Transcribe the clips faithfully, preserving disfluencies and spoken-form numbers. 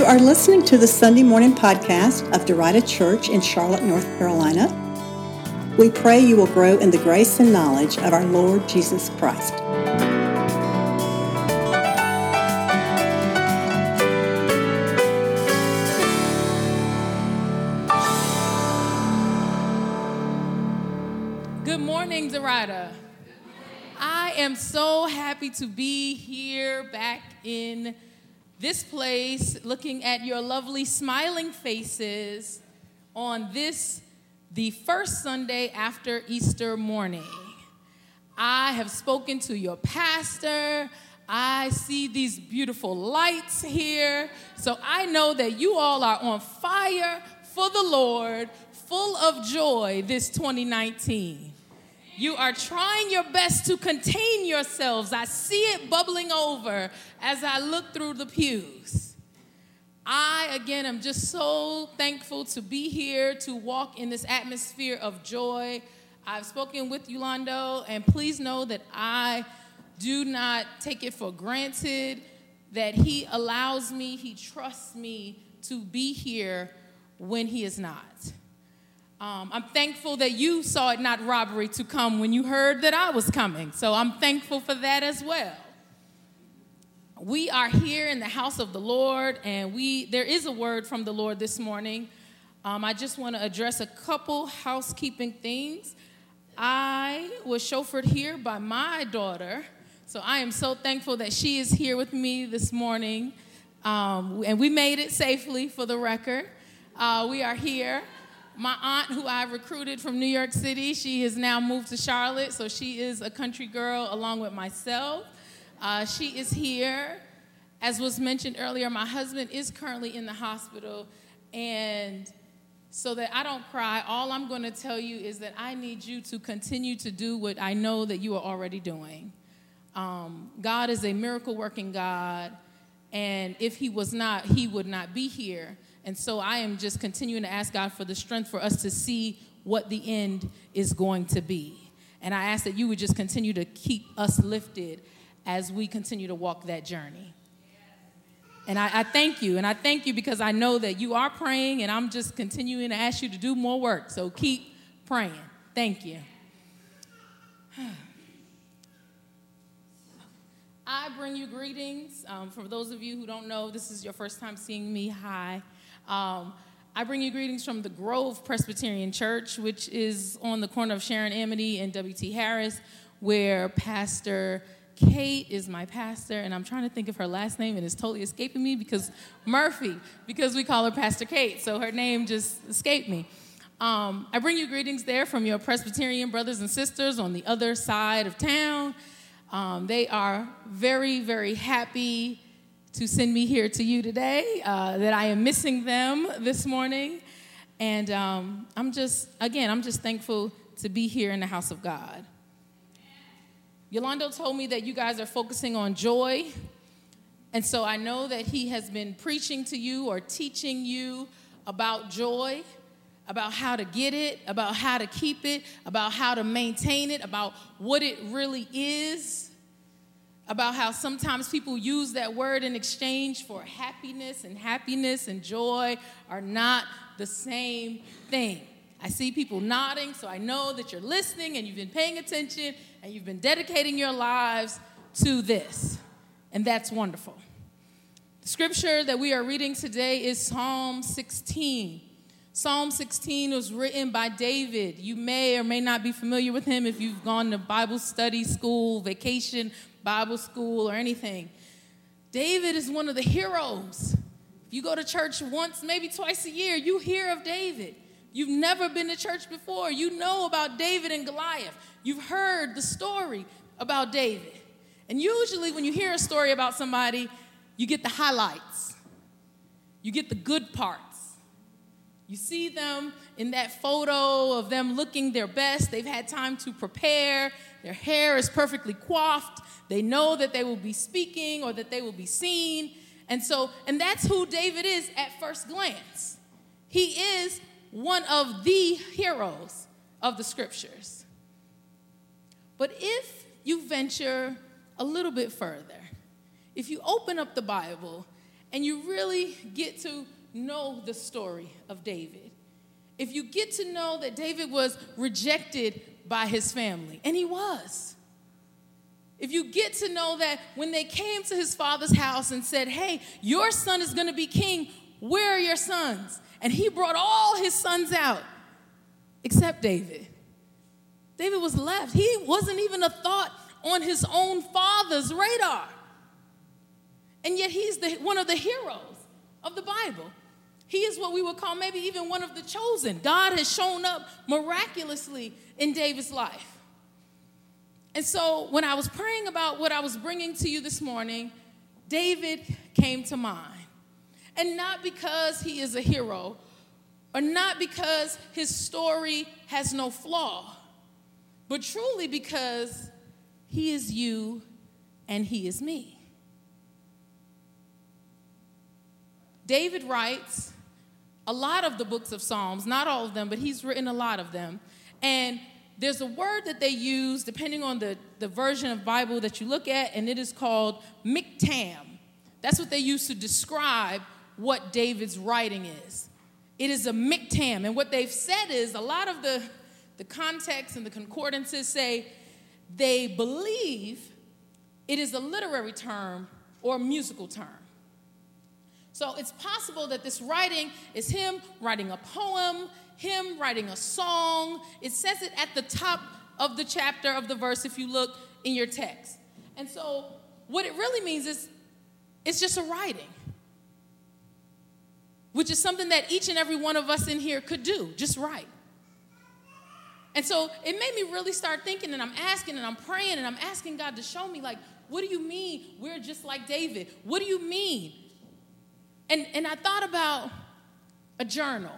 are listening to the Sunday morning podcast of Derita Church in Charlotte, North Carolina. We pray you will grow in the grace and knowledge of our Lord Jesus Christ. Good morning, Derita. I am so happy to be here back in this place, looking at your lovely smiling faces on this, the first Sunday after Easter morning. I have spoken to your pastor. I see these beautiful lights here. So I know that you all are on fire for the Lord, full of joy this twenty nineteen. You are trying your best to contain yourselves. I see it bubbling over as I look through the pews. I, again, am just so thankful to be here, to walk in this atmosphere of joy. I've spoken with Yolando, and please know that I do not take it for granted that he allows me, he trusts me to be here when he is not. Um, I'm thankful that you saw it not robbery to come when you heard that I was coming. So I'm thankful for that as well. We are here in the house of the Lord, and we there is a word from the Lord this morning. Um, I just want to address a couple housekeeping things. I was chauffeured here by my daughter, so I am so thankful that she is here with me this morning. Um, and we made it safely, for the record. Uh, we are here. My aunt, who I recruited from New York City, she has now moved to Charlotte, so she is a country girl along with myself. Uh, she is here. As was mentioned earlier, my husband is currently in the hospital, and so that I don't cry, all I'm going to tell you is that I need you to continue to do what I know that you are already doing. Um, God is a miracle-working God, and if he was not, he would not be here. And so I am just continuing to ask God for the strength for us to see what the end is going to be. And I ask that you would just continue to keep us lifted as we continue to walk that journey. And I, I thank you. And I thank you because I know that you are praying, and I'm just continuing to ask you to do more work. So keep praying. Thank you. I bring you greetings. Um, for those of you who don't know, this is your first time seeing me. Hi. Um, I bring you greetings from the Grove Presbyterian Church, which is on the corner of Sharon Amity and W T Harris, where Pastor Kate is my pastor, and I'm trying to think of her last name, and it's totally escaping me because Murphy, because we call her Pastor Kate, so her name just escaped me. Um, I bring you greetings there from your Presbyterian brothers and sisters on the other side of town. Um, they are very, very happy to send me here to you today, uh, that I am missing them this morning. And um, I'm just, again, I'm just thankful to be here in the house of God. Yolando told me that you guys are focusing on joy. And so I know that he has been preaching to you or teaching you about joy, about how to get it, about how to keep it, about how to maintain it, about what it really is. About how sometimes people use that word in exchange for happiness, and happiness and joy are not the same thing. I see people nodding, so I know that you're listening and you've been paying attention and you've been dedicating your lives to this, and that's wonderful. The scripture that we are reading today is Psalm sixteen. Psalm sixteen was written by David. You may or may not be familiar with him if you've gone to Bible study school, vacation Bible school, or anything. David is one of the heroes. If you go to church once, maybe twice a year, you hear of David. You've never been to church before. You know about David and Goliath. You've heard the story about David. And usually when you hear a story about somebody, you get the highlights. You get the good parts. You see them in that photo of them looking their best. They've had time to prepare. Their hair is perfectly coiffed. They know that they will be speaking or that they will be seen. And so, and that's who David is at first glance. He is one of the heroes of the scriptures. But if you venture a little bit further, if you open up the Bible and you really get to know the story of David, if you get to know that David was rejected by his family, and he was, if you get to know that when they came to his father's house and said, hey, your son is going to be king, where are your sons? And he brought all his sons out, except David. David was left. He wasn't even a thought on his own father's radar. And yet he's the, one of the heroes of the Bible. He is what we would call maybe even one of the chosen. God has shown up miraculously in David's life. And so when I was praying about what I was bringing to you this morning, David came to mind. And not because he is a hero, or not because his story has no flaw, but truly because he is you and he is me. David writes a lot of the books of Psalms, not all of them, but he's written a lot of them. And there's a word that they use, depending on the, the version of Bible that you look at, and it is called miktam. That's what they use to describe what David's writing is. It is a miktam. And what they've said is a lot of the, the context and the concordances say they believe it is a literary term or a musical term. So it's possible that this writing is him writing a poem, him writing a song. It says it at the top of the chapter of the verse if you look in your text. And so what it really means is it's just a writing, which is something that each and every one of us in here could do, just write. And so it made me really start thinking, and I'm asking and I'm praying and I'm asking God to show me, like, what do you mean we're just like David? What do you mean? And, and I thought about a journal.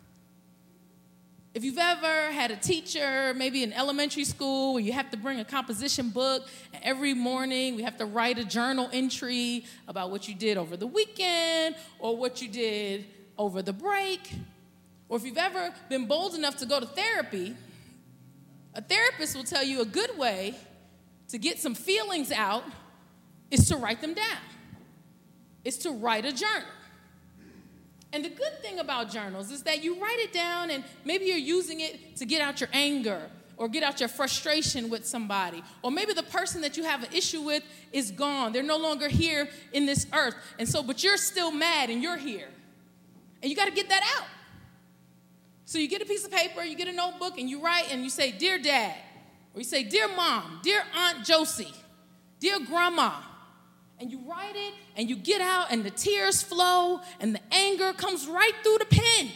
If you've ever had a teacher, maybe in elementary school, where you have to bring a composition book, and every morning we have to write a journal entry about what you did over the weekend or what you did over the break. Or if you've ever been bold enough to go to therapy, a therapist will tell you a good way to get some feelings out is to write them down. It's to write a journal. And the good thing about journals is that you write it down and maybe you're using it to get out your anger or get out your frustration with somebody. Or maybe the person that you have an issue with is gone. They're no longer here in this earth. And so, but you're still mad and you're here. And you got to get that out. So you get a piece of paper, you get a notebook, and you write and you say, Dear Dad. Or you say, Dear Mom, Dear Aunt Josie, Dear Grandma. And you write it, and you get out, and the tears flow, and the anger comes right through the pen.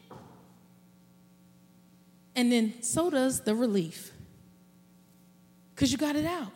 And then so does the relief, because you got it out.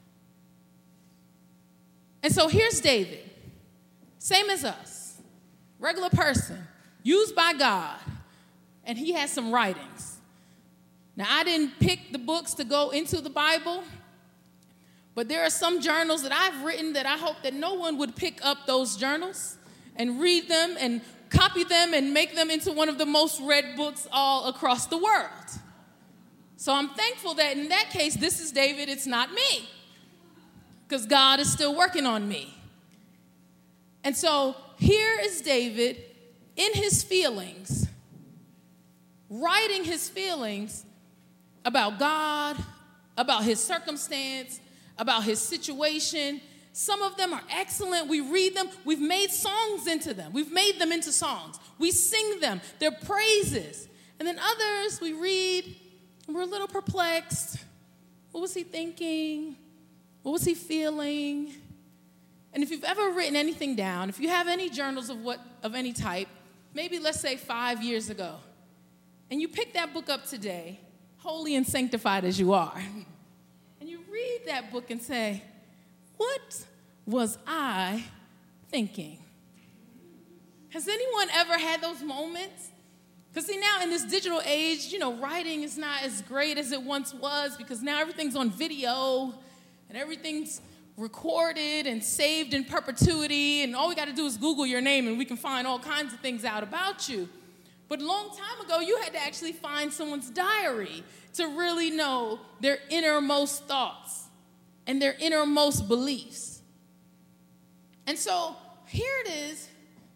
And so here's David, same as us, regular person, used by God, and he has some writings. Now, I didn't pick the books to go into the Bible, but there are some journals that I've written that I hope that no one would pick up those journals and read them and copy them and make them into one of the most read books all across the world. So I'm thankful that in that case, this is David, it's not me, because God is still working on me. And so here is David in his feelings, writing his feelings about God, about his circumstance, about his situation. Some of them are excellent. We read them. We've made songs into them. We've made them into songs. We sing them. They're praises. And then others we read, and we're a little perplexed. What was he thinking? What was he feeling? And if you've ever written anything down, if you have any journals of what of any type, maybe let's say five years ago, and you pick that book up today, holy and sanctified as you are, and you read that book and say, what was I thinking? Has anyone ever had those moments? Because see, now in this digital age, you know, writing is not as great as it once was, because now everything's on video and everything's recorded and saved in perpetuity, and all we got to do is Google your name and we can find all kinds of things out about you. But a long time ago, you had to actually find someone's diary to really know their innermost thoughts and their innermost beliefs. And so here it is,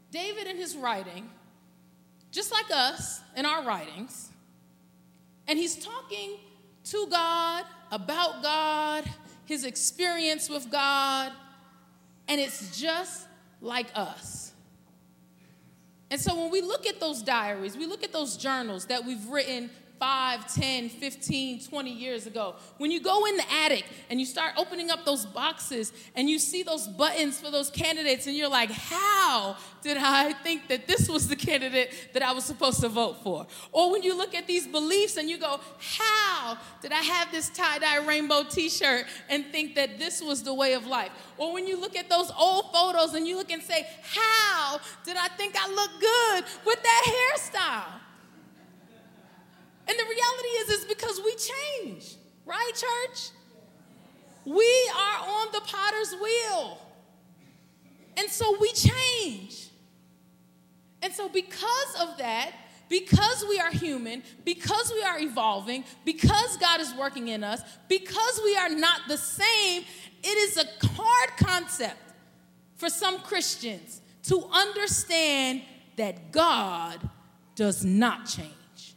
David in his writing, just like us in our writings, and he's talking to God, about God, his experience with God, and it's just like us. And so when we look at those diaries, we look at those journals that we've written five, ten, fifteen, twenty years ago, when you go in the attic and you start opening up those boxes and you see those buttons for those candidates and you're like, how did I think that this was the candidate that I was supposed to vote for? Or when you look at these beliefs and you go, how did I have this tie-dye rainbow t-shirt and think that this was the way of life? Or when you look at those old photos and you look and say, how did I think I look good with that hairstyle? And the reality is, is because we change, right, church? We are on the potter's wheel. And so we change. And so because of that, because we are human, because we are evolving, because God is working in us, because we are not the same, it is a hard concept for some Christians to understand that God does not change.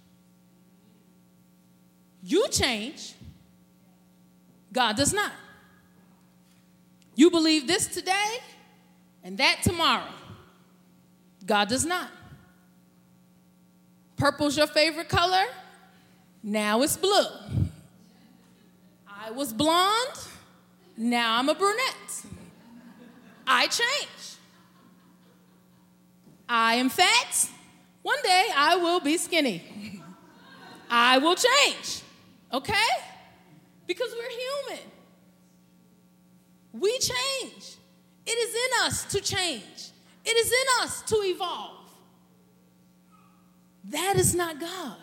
You change, God does not. You believe this today and that tomorrow. God does not. Purple's your favorite color, now it's blue. I was blonde, now I'm a brunette. I change. I am fat, one day I will be skinny. I will change. Okay? Because we're human. We change. It is in us to change. It is in us to evolve. That is not God.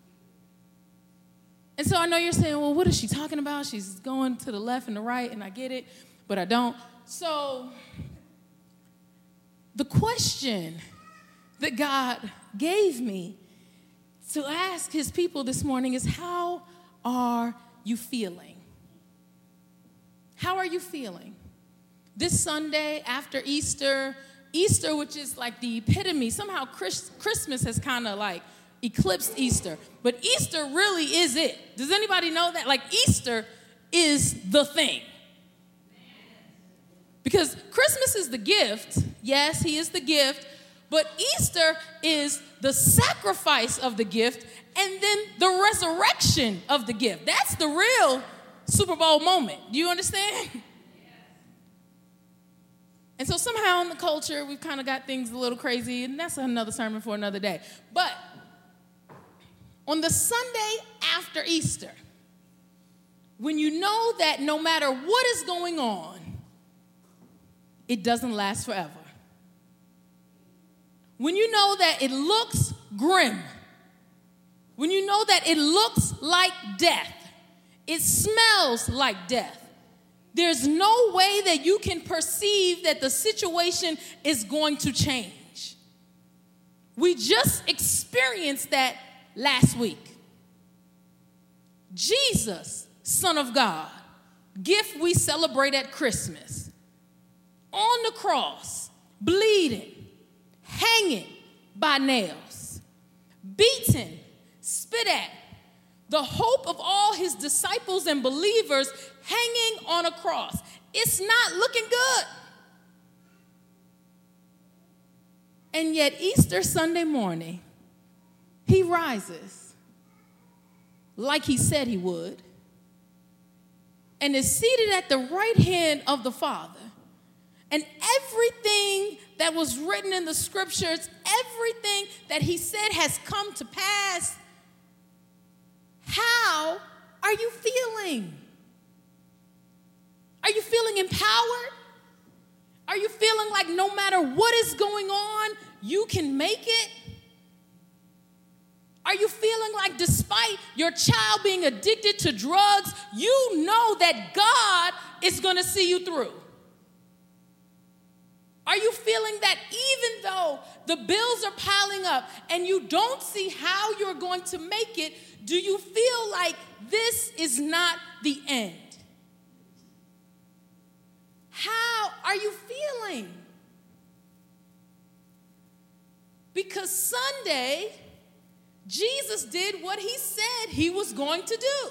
And so I know you're saying, well, what is she talking about? She's going to the left and the right, and I get it, but I don't. So the question that God gave me to ask his people this morning is, how are you feeling? How are you feeling? This Sunday after Easter, Easter, which is like the epitome, somehow Chris, Christmas has kind of like eclipsed Easter, but Easter really is it. Does anybody know that? Like Easter is the thing. Because Christmas is the gift. Yes, he is the gift. But Easter is the sacrifice of the gift and then the resurrection of the gift. That's the real Super Bowl moment. Do you understand? Yes. And so somehow in the culture, we've kind of got things a little crazy, and that's another sermon for another day. But on the Sunday after Easter, when you know that no matter what is going on, it doesn't last forever. When you know that it looks grim, when you know that it looks like death, it smells like death, there's no way that you can perceive that the situation is going to change. We just experienced that last week. Jesus, Son of God, gift we celebrate at Christmas, on the cross, bleeding, hanging by nails, beaten, spit at, the hope of all his disciples and believers hanging on a cross. It's not looking good. And yet Easter Sunday morning, he rises like he said he would and is seated at the right hand of the Father. And everything that was written in the scriptures, everything that he said has come to pass. How are you feeling? Are you feeling empowered? Are you feeling like no matter what is going on, you can make it? Are you feeling like despite your child being addicted to drugs, you know that God is going to see you through? Are you feeling that even though the bills are piling up and you don't see how you're going to make it, do you feel like this is not the end? How are you feeling? Sunday, Jesus did what he said he was going to do.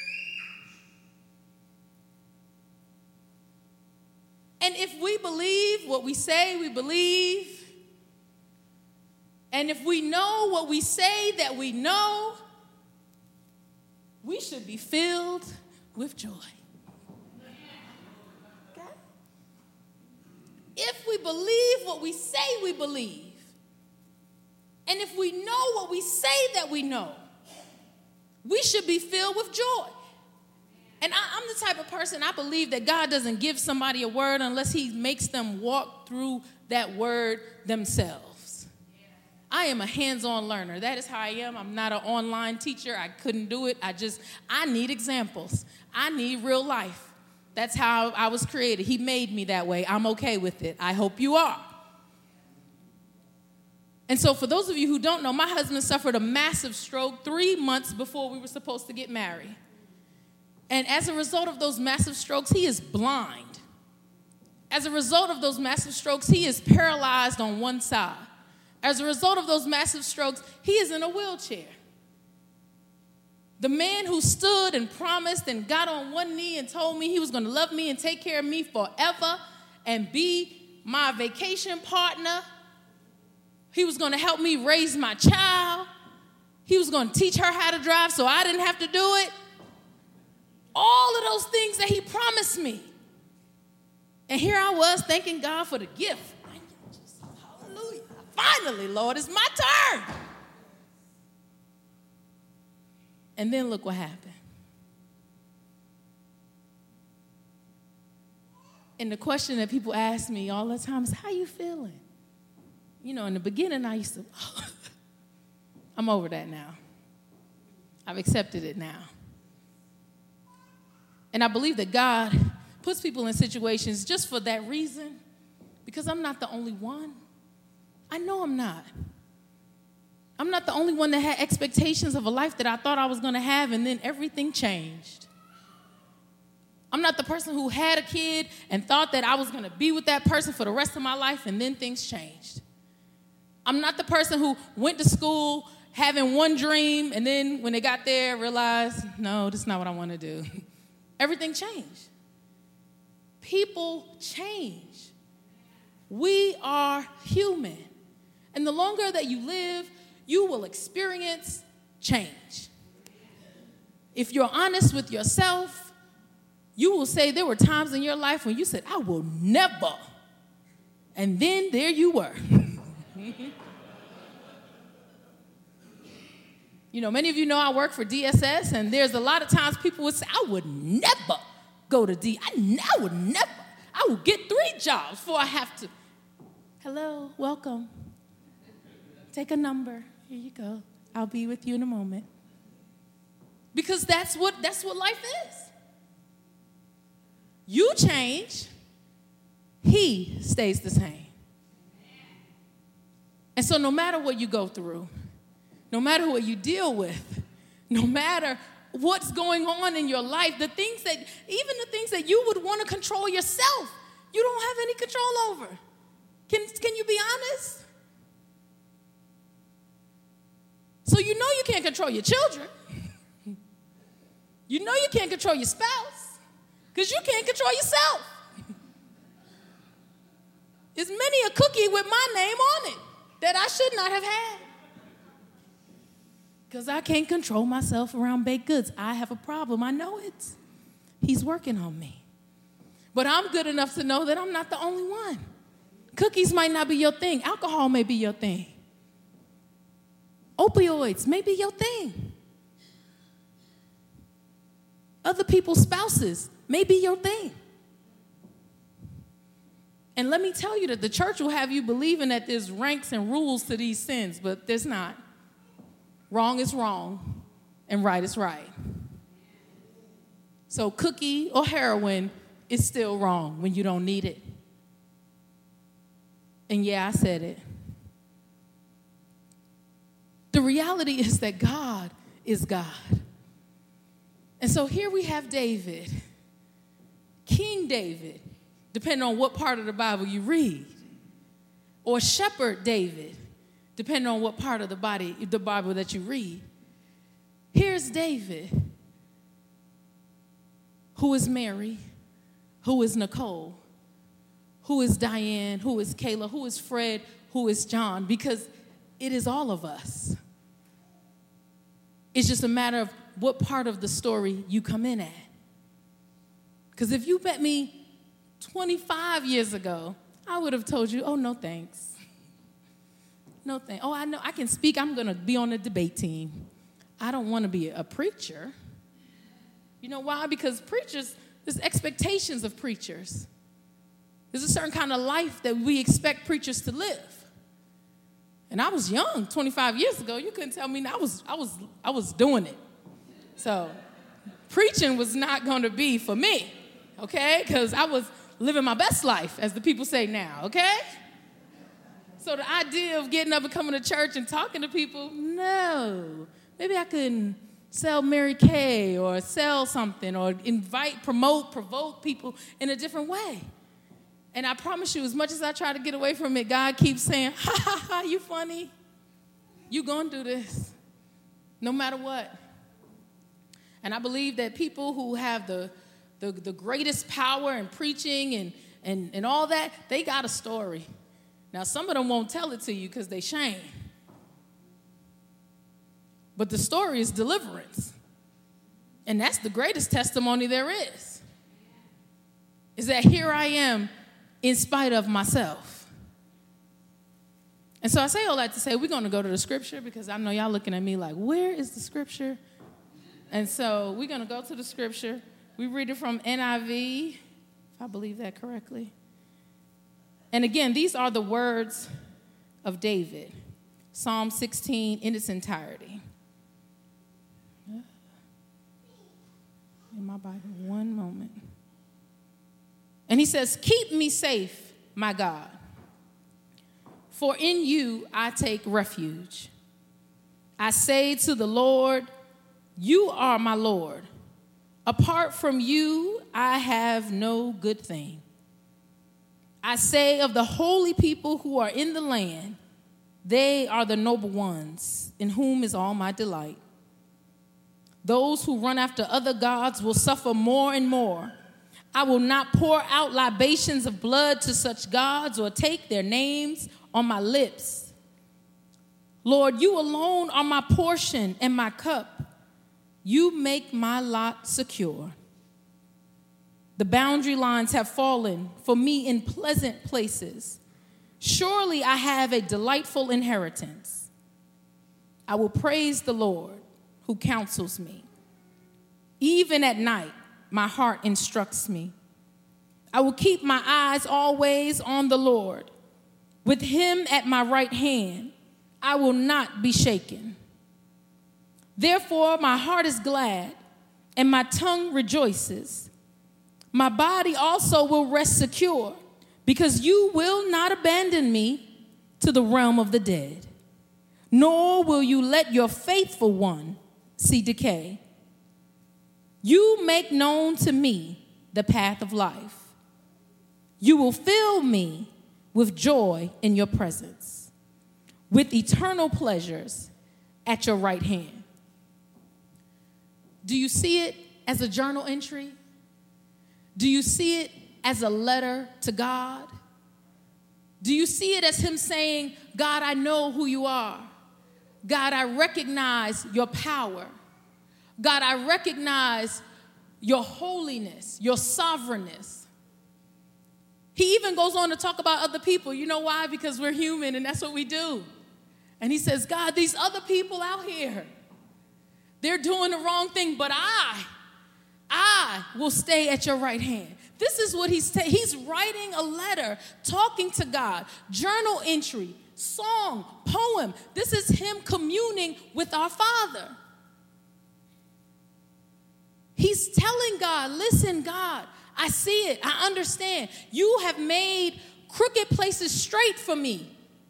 And if we believe what we say we believe, and if we know what we say that we know, we should be filled with joy. Okay? If we believe what we say we believe, and if we know what we say that we know, we should be filled with joy. And I, I'm the type of person, I believe that God doesn't give somebody a word unless he makes them walk through that word themselves. I am a hands-on learner. That is how I am. I'm not an online teacher. I couldn't do it. I just, I need examples. I need real life. That's how I was created. He made me that way. I'm okay with it. I hope you are. And so for those of you who don't know, my husband suffered a massive stroke three months before we were supposed to get married. And as a result of those massive strokes, he is blind. As a result of those massive strokes, he is paralyzed on one side. As a result of those massive strokes, he is in a wheelchair. The man who stood and promised and got on one knee and told me he was going to love me and take care of me forever and be my vacation partner. He was going to help me raise my child. He was going to teach her how to drive so I didn't have to do it. All of those things that he promised me. And here I was thanking God for the gift. Hallelujah. Finally, Lord, it's my turn. And then look what happened. And the question that people ask me all the time is, how you feeling? You know, in the beginning, I used to, I'm over that now. I've accepted it now. And I believe that God puts people in situations just for that reason, because I'm not the only one. I know I'm not. I'm not the only one that had expectations of a life that I thought I was going to have, and then everything changed. I'm not the person who had a kid and thought that I was going to be with that person for the rest of my life, and then things changed. I'm not the person who went to school having one dream, and then when they got there, realized, no, that's not what I want to do. Everything changed. People change. We are human. And the longer that you live, you will experience change. If you're honest with yourself, you will say there were times in your life when you said, I will never. And then there you were. You know, many of you know I work for D S S, and there's a lot of times people would say, I would never go to D. I, n- I would never. I will get three jobs before I have to. Hello, welcome. Take a number. Here you go. I'll be with you in a moment. Because that's what that's what life is. You change, he stays the same. And so no matter what you go through, no matter what you deal with, no matter what's going on in your life, the things that, even the things that you would want to control yourself, you don't have any control over. Can, can you be honest? So you know you can't control your children. You know you can't control your spouse because you can't control yourself. There's many a cookie with my name on it that I should not have had. Because I can't control myself around baked goods. I have a problem. I know it. He's working on me. But I'm good enough to know that I'm not the only one. Cookies might not be your thing. Alcohol may be your thing. Opioids may be your thing. Other people's spouses may be your thing. And let me tell you that the church will have you believing that there's ranks and rules to these sins, but there's not. Wrong is wrong, and right is right. So cookie or heroin is still wrong when you don't need it. And yeah, I said it. The reality is that God is God. And so here we have David, King David, depending on what part of the Bible you read, or Shepherd David, depending on what part of the body, the Bible that you read. Here's David, who is Mary, who is Nicole, who is Diane, who is Kayla, who is Fred, who is John, because it is all of us. It's just a matter of what part of the story you come in at. Because if you met me twenty-five years ago, I would have told you, oh, no thanks. No thanks. Oh, I know, I can speak. I'm going to be on the debate team. I don't want to be a preacher. You know why? Because preachers, there's expectations of preachers. There's a certain kind of life that we expect preachers to live. And I was young, twenty-five years ago. You couldn't tell me. I was, I was, I was doing it. So preaching was not going to be for me, okay? Because I was living my best life, as the people say now, okay? So the idea of getting up and coming to church and talking to people, no. Maybe I could sell Mary Kay or sell something or invite, promote, provoke people in a different way. And I promise you, as much as I try to get away from it, God keeps saying, ha, ha, ha, you funny. You gonna do this, no matter what. And I believe that people who have the, the, the greatest power in preaching and, and, and all that, they got a story. Now, some of them won't tell it to you because they shame. But the story is deliverance. And that's the greatest testimony there is. Is that here I am in spite of myself. And so I say all that to say we're going to go to the scripture because I know y'all looking at me like, where is the scripture? And so we're going to go to the scripture. We read it from N I V, if I believe that correctly. And again, these are the words of David. Psalm sixteen in its entirety. In my Bible, one moment. And he says, keep me safe, my God, for in you I take refuge. I say to the Lord, you are my Lord. Apart from you, I have no good thing. I say of the holy people who are in the land, they are the noble ones, in whom is all my delight. Those who run after other gods will suffer more and more. I will not pour out libations of blood to such gods or take their names on my lips. Lord, you alone are my portion and my cup. You make my lot secure. The boundary lines have fallen for me in pleasant places. Surely I have a delightful inheritance. I will praise the Lord who counsels me. Even at night, my heart instructs me. I will keep my eyes always on the Lord. With him at my right hand, I will not be shaken. Therefore, my heart is glad, and my tongue rejoices. My body also will rest secure, because you will not abandon me to the realm of the dead, nor will you let your faithful one see decay. You make known to me the path of life. You will fill me with joy in your presence, with eternal pleasures at your right hand. Do you see it as a journal entry? Do you see it as a letter to God? Do you see it as him saying, God, I know who you are. God, I recognize your power. God, I recognize your holiness, your sovereignness. He even goes on to talk about other people. You know why? Because we're human and that's what we do. And he says, God, these other people out here, they're doing the wrong thing, but I, I will stay at your right hand. This is what he's ta- he's writing a letter, talking to God, journal entry, song, poem. This is him communing with our Father. He's telling God, listen, God, I see it. I understand. You have made crooked places straight for me.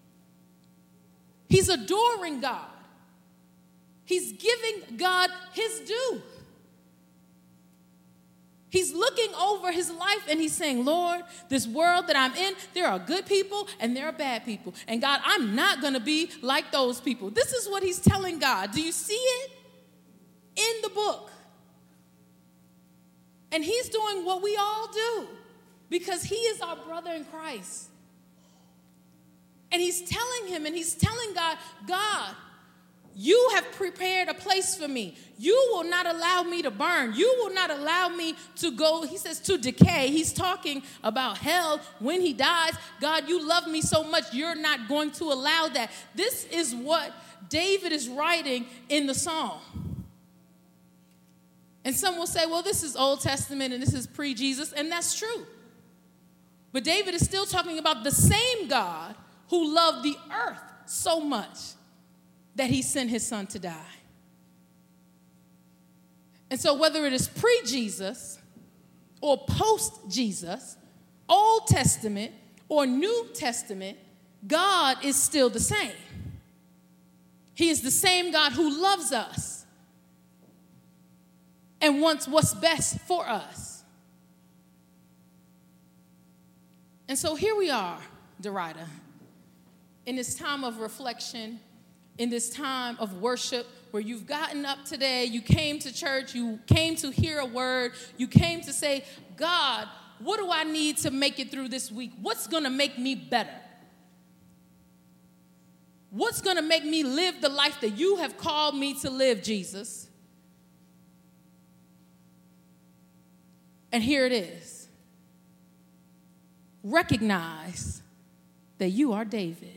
He's adoring God. He's giving God his due. He's looking over his life and he's saying, Lord, this world that I'm in, there are good people and there are bad people. And God, I'm not going to be like those people. This is what he's telling God. Do you see it? In the book. And he's doing what we all do because he is our brother in Christ. And he's telling him and he's telling God, God, you have prepared a place for me. You will not allow me to burn. You will not allow me to go, he says, to decay. He's talking about hell when he dies. God, you love me so much, you're not going to allow that. This is what David is writing in the psalm. And some will say, well, this is Old Testament and this is pre-Jesus, and that's true. But David is still talking about the same God who loved the earth so much that he sent his son to die. And so whether it is pre-Jesus or post-Jesus, Old Testament or New Testament, God is still the same. He is the same God who loves us and wants what's best for us. And so here we are, Derida, in this time of reflection, in this time of worship where you've gotten up today, you came to church, you came to hear a word, you came to say, God, what do I need to make it through this week? What's going to make me better? What's going to make me live the life that you have called me to live, Jesus? And here it is. Recognize that you are David.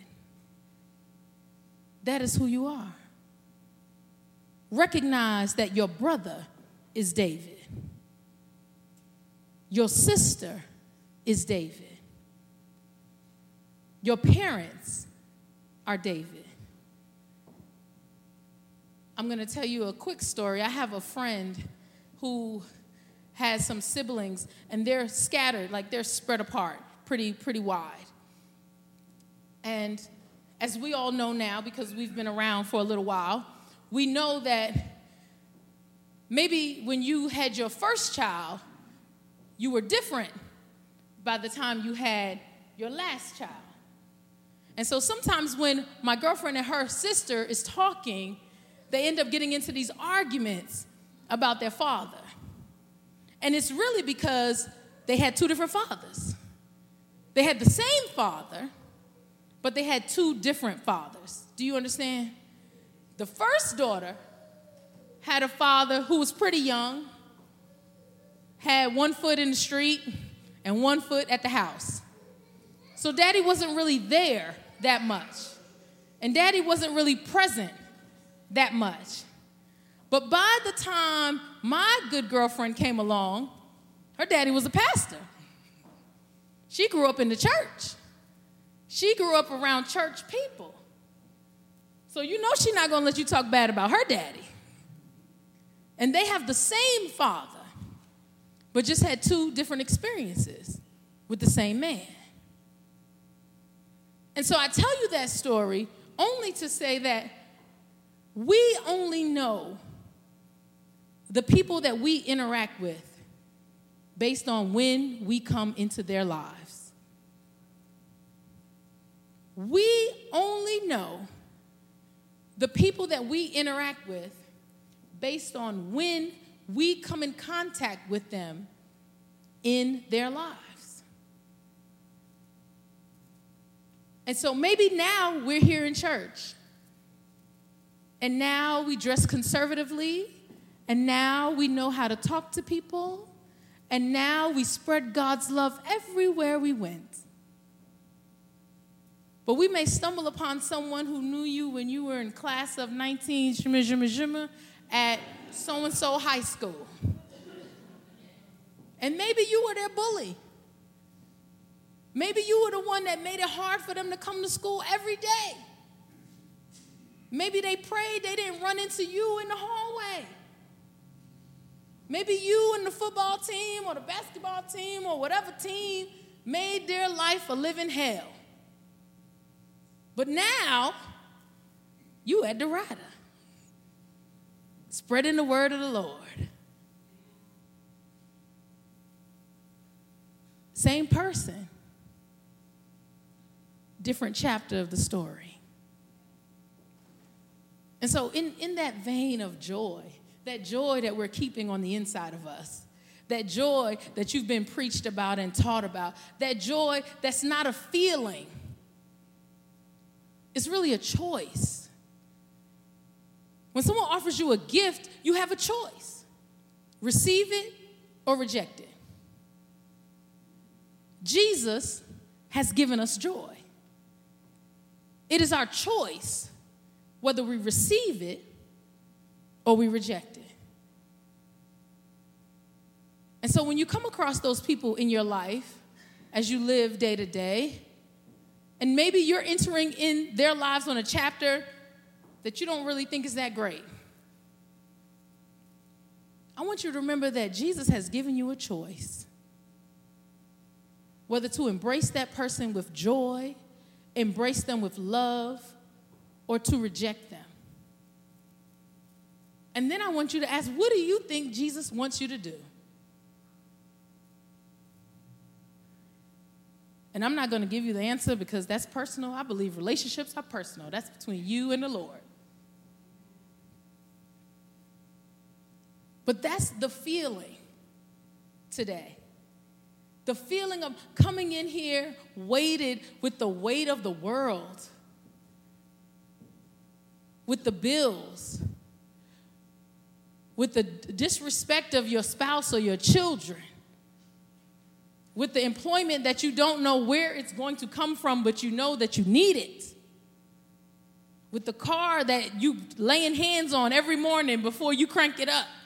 That is who you are. Recognize that your brother is David. Your sister is David. Your parents are David. I'm going to tell you a quick story. I have a friend who has some siblings, and they're scattered, like they're spread apart pretty, pretty wide. And as we all know now, because we've been around for a little while, we know that maybe when you had your first child, you were different by the time you had your last child. And so sometimes when my girlfriend and her sister is talking, they end up getting into these arguments about their father. And it's really because they had two different fathers. They had the same father, but they had two different fathers. Do you understand? The first daughter had a father who was pretty young, had one foot in the street and one foot at the house. So daddy wasn't really there that much. And daddy wasn't really present that much. But by the time my good girlfriend came along, her daddy was a pastor. She grew up in the church. She grew up around church people. So you know she's not going to let you talk bad about her daddy. And they have the same father, but just had two different experiences with the same man. And so I tell you that story only to say that we only know the people that we interact with based on when we come into their lives. We only know the people that we interact with based on when we come in contact with them in their lives. And so maybe now we're here in church, and now we dress conservatively, and now we know how to talk to people, and now we spread God's love everywhere we went. But we may stumble upon someone who knew you when you were in class of nineteen at so-and-so high school. And maybe you were their bully. Maybe you were the one that made it hard for them to come to school every day. Maybe they prayed they didn't run into you in the hallway. Maybe you and the football team or the basketball team or whatever team made their life a living hell. But now, you at Derida, spreading the word of the Lord. Same person, different chapter of the story. And so in, in that vein of joy, that joy that we're keeping on the inside of us, that joy that you've been preached about and taught about, that joy that's not a feeling, it's really a choice. When someone offers you a gift, you have a choice. Receive it or reject it. Jesus has given us joy. It is our choice whether we receive it or we reject it. And so when you come across those people in your life as you live day to day, and maybe you're entering in their lives on a chapter that you don't really think is that great, I want you to remember that Jesus has given you a choice. Whether to embrace that person with joy, embrace them with love, or to reject them. And then I want you to ask, what do you think Jesus wants you to do? And I'm not going to give you the answer because that's personal. I believe relationships are personal. That's between you and the Lord. But that's the feeling today. The feeling of coming in here weighted with the weight of the world, with the bills, with the disrespect of your spouse or your children, with the employment that you don't know where it's going to come from, but you know that you need it, with the car that you laying hands on every morning before you crank it up.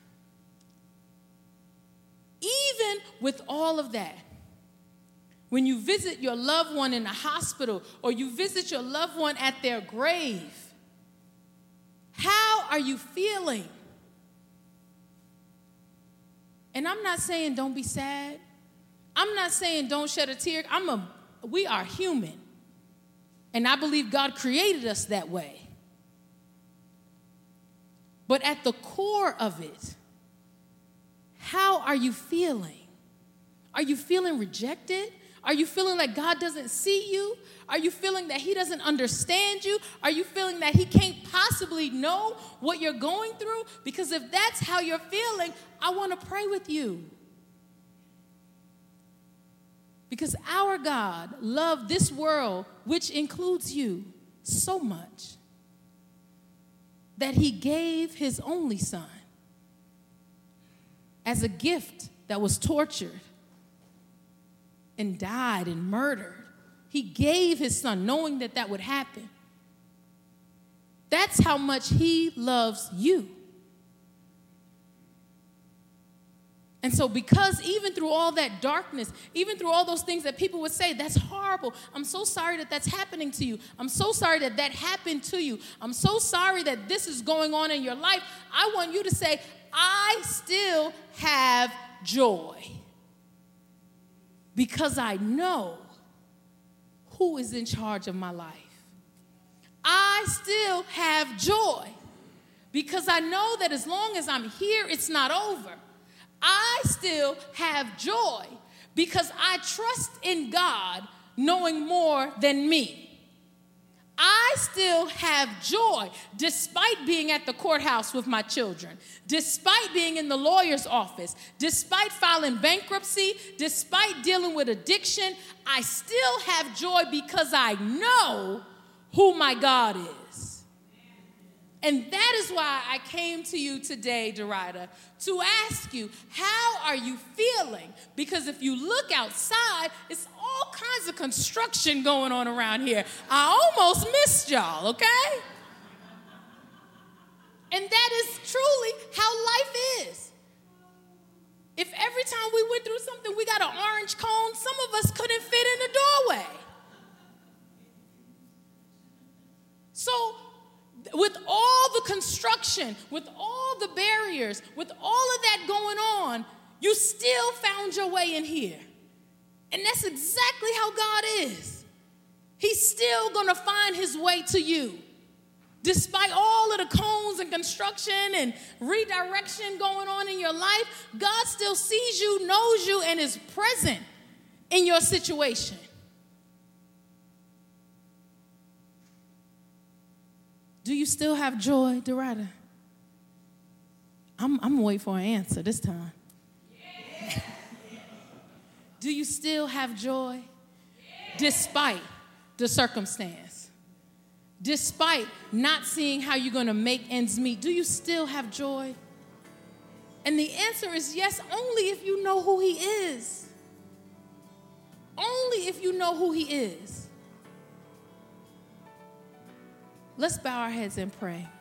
Even with all of that, when you visit your loved one in a hospital or you visit your loved one at their grave, how are you feeling? And I'm not saying don't be sad. I'm not saying don't shed a tear. I'm a, we are human. And I believe God created us that way. But at the core of it, how are you feeling? Are you feeling rejected? Are you feeling like God doesn't see you? Are you feeling that he doesn't understand you? Are you feeling that he can't possibly know what you're going through? Because if that's how you're feeling, I want to pray with you. Because our God loved this world, which includes you, so much that he gave his only son as a gift that was tortured and died and murdered. He gave his son knowing that that would happen. That's how much he loves you. And so because even through all that darkness, even through all those things that people would say, that's horrible. I'm so sorry that that's happening to you. I'm so sorry that that happened to you. I'm so sorry that this is going on in your life. I want you to say, I still have joy because I know who is in charge of my life. I still have joy because I know that as long as I'm here, it's not over. I still have joy because I trust in God knowing more than me. I still have joy despite being at the courthouse with my children, despite being in the lawyer's office, despite filing bankruptcy, despite dealing with addiction. I still have joy because I know who my God is. And that is why I came to you today, Derida, to ask you, how are you feeling? Because if you look outside, it's all kinds of construction going on around here. I almost missed y'all, okay? And that is truly how life is. If every time we went through something, we got an orange cone, some of us couldn't fit in the doorway. So, with all the construction, with all the barriers, with all of that going on, you still found your way in here. And that's exactly how God is. He's still going to find his way to you. Despite all of the cones and construction and redirection going on in your life, God still sees you, knows you, and is present in your situation? Do you still have joy, Dorada? I'm, I'm waiting for an answer this time. Yeah. Do you still have joy? Yeah. Despite the circumstance? Despite not seeing how you're going to make ends meet, do you still have joy? And the answer is yes, only if you know who he is. Only if you know who he is. Let's bow our heads and pray.